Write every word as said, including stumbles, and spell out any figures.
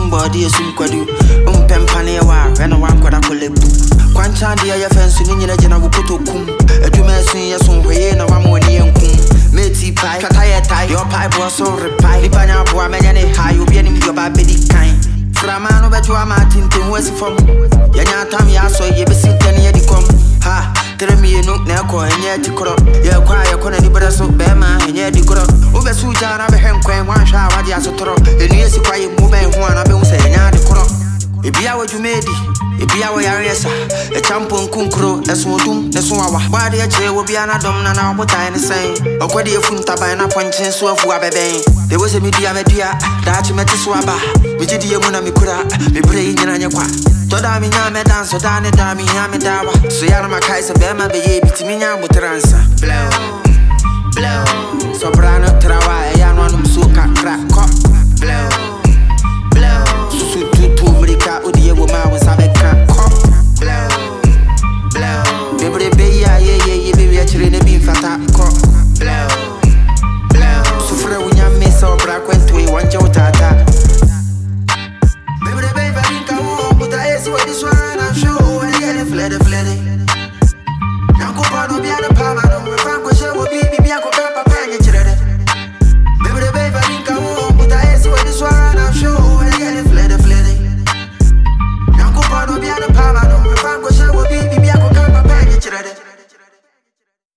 somebody is some quadu. Um Pempania war, and a one quada collectu. Quanchandia ya fence in the general Kutokum. A two men sing your son, way and a one more near kum. Meti pie, Kataya tie, your pipe was so reply. Lipana boy, many high, you be in your baby kind. Framano bet you are Martin to West from Yana Tam Yaso, you be sitting near the com. Ha, tell me you look now, and yet to crop. You're quiet, you're going to be so bema, and yet the crop. Over Sujan, I've been quite one shower, what you are so throw. And you see quiet movement, one I've been saying, yeah, the crop. If you are what you made, if you are what you are, a champion kunkro, a swordum, the swawa. Why the chair will be an adam, and I what I say. Or what do you funta by an appointment so of Wabbe? There was a media media, that you met a swaba. We did the Muna Mikura, we play in Anaqua. Todami Yama dance, so Dani Dami Yama Dawa. So Yarama Kaisa Bema be Bitimina with answer. Blow, blow. Soprano Trawa, Yanwanum Suka, crack, cop, blow.